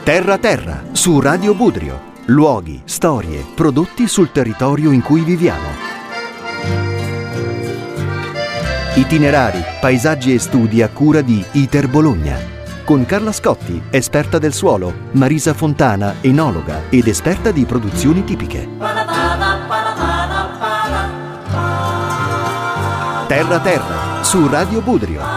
Terra Terra su Radio Budrio. Luoghi, storie, prodotti sul territorio in cui viviamo. Itinerari, paesaggi e studi a cura di ITER Bologna. Con Carla Scotti, esperta del suolo, Marisa Fontana, enologa ed esperta di produzioni tipiche. Terra Terra su Radio Budrio.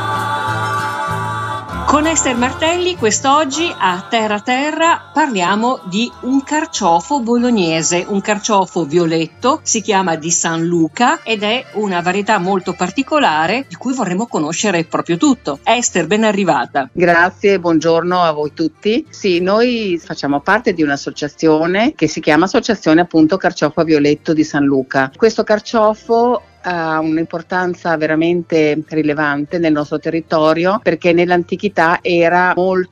Con Ester Martelli quest'oggi a Terra Terra parliamo di un carciofo bolognese, un carciofo violetto, si chiama di San Luca ed è una varietà molto particolare di cui vorremmo conoscere proprio tutto. Ester, ben arrivata. Grazie, buongiorno a voi tutti. Sì, noi facciamo parte di un'associazione che si chiama Associazione appunto Carciofo Violetto di San Luca. Questo carciofo ha un'importanza veramente rilevante nel nostro territorio perché nell'antichità era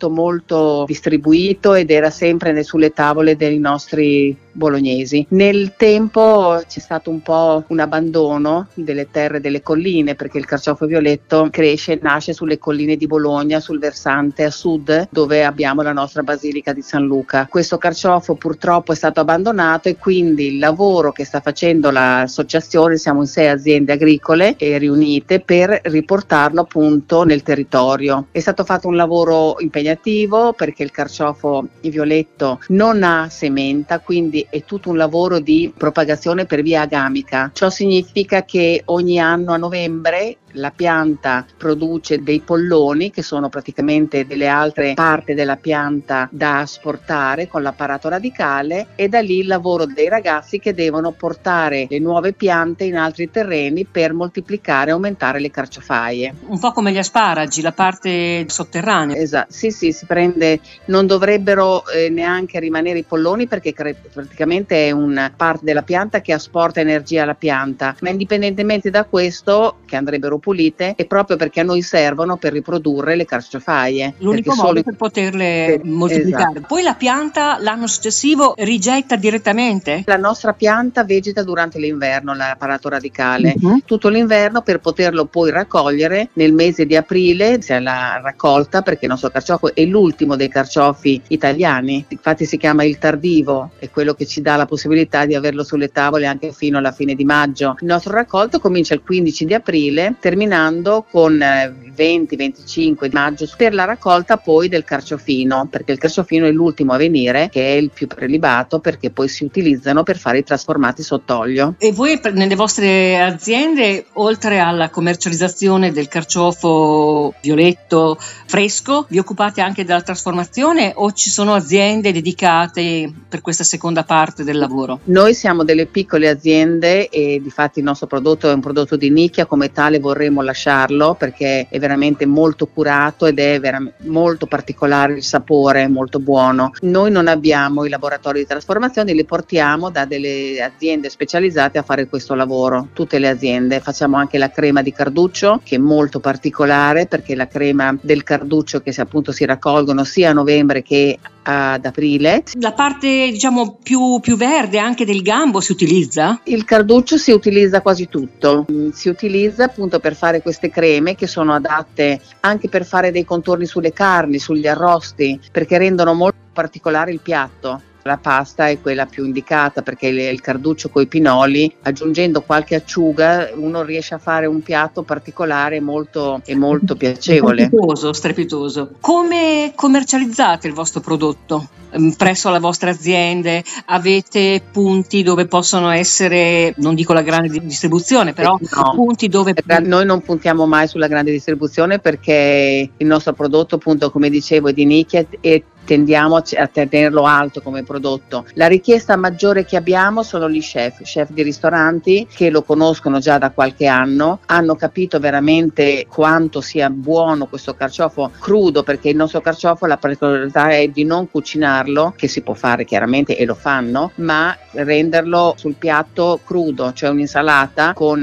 molto distribuito ed era sempre sulle tavole dei nostri bolognesi. Nel tempo c'è stato un po' un abbandono delle terre delle colline perché il carciofo violetto nasce sulle colline di Bologna, sul versante a sud dove abbiamo la nostra basilica di San Luca. Questo carciofo purtroppo è stato abbandonato e quindi il lavoro che sta facendo l'associazione, siamo in 6 aziende agricole e riunite per riportarlo appunto nel territorio. È stato fatto un lavoro impegnativo perché il carciofo violetto non ha sementa, quindi è tutto un lavoro di propagazione per via agamica. Ciò significa che ogni anno a novembre la pianta produce dei polloni che sono praticamente delle altre parti della pianta da asportare con l'apparato radicale e da lì il lavoro dei ragazzi che devono portare le nuove piante in altri terreni per moltiplicare e aumentare le carciofaie. Un po' come gli asparagi, la parte sotterranea. Esatto, sì, si prende, non dovrebbero neanche rimanere i polloni perché praticamente è una parte della pianta che asporta energia alla pianta, ma indipendentemente da questo, che andrebbero pulite, è proprio perché a noi servono per riprodurre le carciofaie. L'unico modo per poterle moltiplicare. Esatto. Poi la pianta l'anno successivo rigetta direttamente? La nostra pianta vegeta durante l'inverno, l'apparato radicale, tutto l'inverno per poterlo poi raccogliere nel mese di aprile, c'è la raccolta perché il nostro carciofo è l'ultimo dei carciofi italiani, infatti si chiama il tardivo, è quello che ci dà la possibilità di averlo sulle tavole anche fino alla fine di maggio. Il nostro raccolto comincia il 15 di aprile, terminando con il 20-25 di maggio per la raccolta poi del carciofino, perché il carciofino è l'ultimo a venire, che è il più prelibato perché poi si utilizzano per fare i trasformati sott'olio. E voi nelle vostre aziende, oltre alla commercializzazione del carciofo violetto fresco, vi occupate anche della trasformazione o ci sono aziende dedicate per questa seconda parte del lavoro? Noi siamo delle piccole aziende e difatti il nostro prodotto è un prodotto di nicchia, come tale vorremmo lasciarlo perché è veramente molto curato ed è molto particolare il sapore, molto buono. Noi non abbiamo i laboratori di trasformazione, li portiamo da delle aziende specializzate a fare questo lavoro, tutte le aziende. Facciamo anche la crema di carduccio che è molto particolare perché la crema del carduccio che appunto si raccolgono sia a novembre che ad aprile. La parte diciamo più verde anche del gambo si utilizza? Il carduccio si utilizza quasi tutto, si utilizza appunto per fare queste creme che sono adatte anche per fare dei contorni sulle carni, sugli arrosti, perché rendono molto particolare il piatto. La pasta è quella più indicata perché il carduccio coi pinoli, aggiungendo qualche acciuga, uno riesce a fare un piatto particolare e molto piacevole. Strepitoso. Come commercializzate il vostro prodotto? Presso le vostre aziende avete punti dove possono essere, non dico la grande distribuzione, però no, punti dove... Noi non puntiamo mai sulla grande distribuzione perché il nostro prodotto, appunto, come dicevo, è di nicchia e tendiamo a tenerlo alto come prodotto. La richiesta maggiore che abbiamo sono gli chef di ristoranti che lo conoscono già da qualche anno, hanno capito veramente quanto sia buono questo carciofo crudo, perché il nostro carciofo la particolarità è di non cucinarlo, che si può fare chiaramente e lo fanno, ma renderlo sul piatto crudo, cioè un'insalata con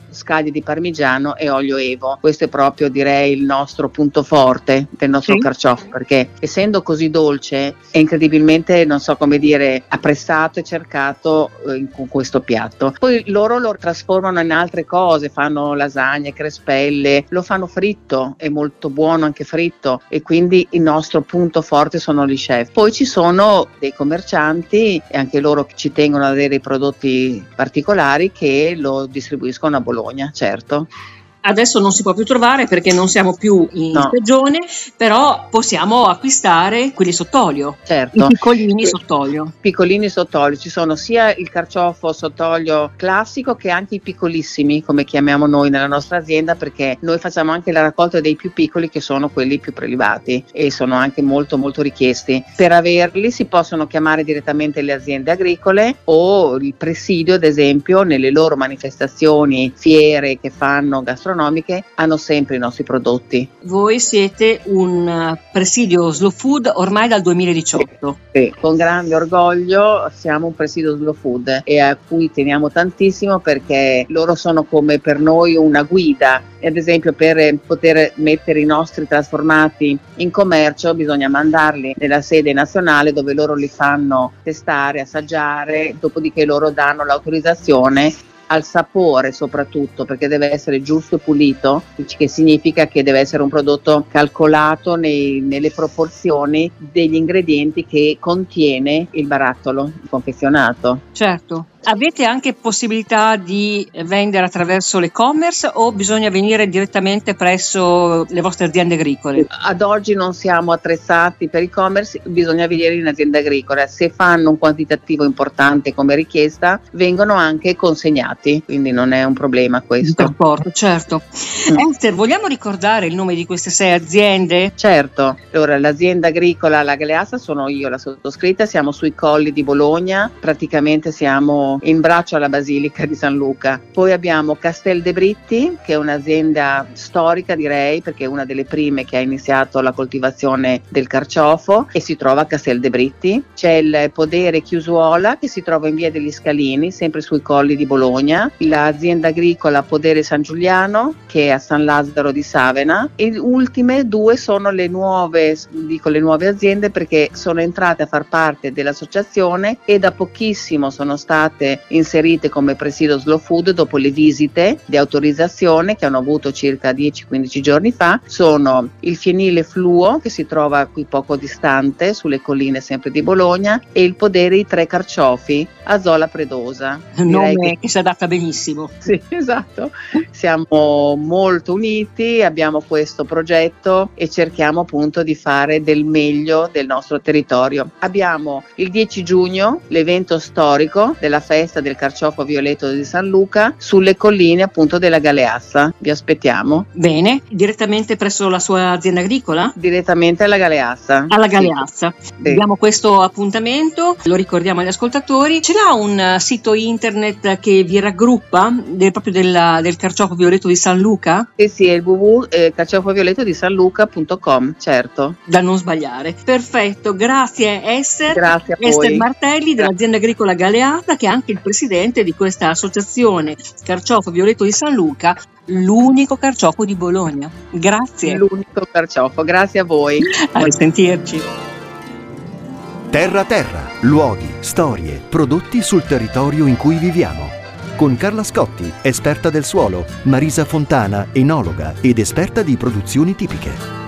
scaglie di parmigiano e olio Evo. Questo è proprio, direi, il nostro punto forte del nostro carciofo, perché essendo così dolce è incredibilmente, non so come dire, apprezzato e cercato con questo piatto. Poi loro lo trasformano in altre cose, fanno lasagne, crespelle, lo fanno fritto, è molto buono anche fritto, e quindi il nostro punto forte sono gli chef. Poi ci sono dei commercianti, e anche loro ci tengono ad avere dei prodotti particolari, che lo distribuiscono a Bologna, certo. Adesso non si può più trovare perché non siamo più in stagione, però possiamo acquistare quelli sott'olio, certo. I piccolini sott'olio. Piccolini sott'olio, ci sono sia il carciofo sott'olio classico che anche i piccolissimi, come chiamiamo noi nella nostra azienda, perché noi facciamo anche la raccolta dei più piccoli, che sono quelli più prelibati e sono anche molto molto richiesti. Per averli si possono chiamare direttamente le aziende agricole o il presidio, ad esempio, nelle loro manifestazioni, fiere che fanno gastronomiche, hanno sempre i nostri prodotti. Voi siete un presidio slow food ormai dal 2018. Sì, con grande orgoglio siamo un presidio slow food, e a cui teniamo tantissimo, perché loro sono come per noi una guida. Ad esempio, per poter mettere i nostri trasformati in commercio bisogna mandarli nella sede nazionale, dove loro li fanno testare, assaggiare, dopodiché loro danno l'autorizzazione al sapore, soprattutto perché deve essere giusto e pulito, che significa che deve essere un prodotto calcolato nelle proporzioni degli ingredienti che contiene il barattolo confezionato. Certo. Avete anche possibilità di vendere attraverso l'e-commerce o bisogna venire direttamente presso le vostre aziende agricole? Ad oggi non siamo attrezzati per e-commerce, bisogna venire in azienda agricola. Se fanno un quantitativo importante come richiesta, vengono anche consegnati, quindi non è un problema questo. Il trasporto, certo. Esther, vogliamo ricordare il nome di queste 6 aziende? Certo. Allora, l'azienda agricola La Galeassa sono io, la sottoscritta, siamo sui colli di Bologna, praticamente siamo in braccio alla Basilica di San Luca. Poi abbiamo Castel de Britti, che è un'azienda storica, direi, perché è una delle prime che ha iniziato la coltivazione del carciofo, e si trova a Castel de Britti. C'è il Podere Chiusuola, che si trova in via degli Scalini, sempre sui colli di Bologna. L'azienda agricola Podere San Giuliano, che è a San Lazzaro di Savena. E le ultime 2 sono le nuove, dico le nuove aziende perché sono entrate a far parte dell'associazione e da pochissimo sono state inserite come presidio slow food dopo le visite di autorizzazione che hanno avuto circa 10-15 giorni fa. Sono il Fienile Fluo, che si trova qui poco distante sulle colline sempre di Bologna, e il Podere I Tre Carciofi a Zola Predosa. Un nome che si adatta benissimo. Sì, esatto. Siamo molto uniti, abbiamo questo progetto e cerchiamo appunto di fare del meglio del nostro territorio. Abbiamo il 10 giugno l'evento storico della festa del carciofo violetto di San Luca sulle colline appunto della Galeassa. Vi aspettiamo. Bene, direttamente presso la sua azienda agricola? Direttamente alla Galeassa. Alla Galeassa. Sì. Abbiamo questo appuntamento, lo ricordiamo agli ascoltatori. Ce l'ha un sito internet che vi raggruppa proprio del carciofo violetto di San Luca? Sì, è il www.carciofoviolettodisanluca.com, certo. Da non sbagliare. Perfetto, grazie Esther. Grazie a voi. Esther Martelli dell'azienda agricola Galeassa, che è anche il presidente di questa associazione Carciofo Violetto di San Luca, l'unico carciofo di Bologna. Grazie. L'unico carciofo, grazie a voi. A risentirci. Terra Terra, luoghi, storie, prodotti sul territorio in cui viviamo. Con Carla Scotti, esperta del suolo, Marisa Fontana, enologa ed esperta di produzioni tipiche.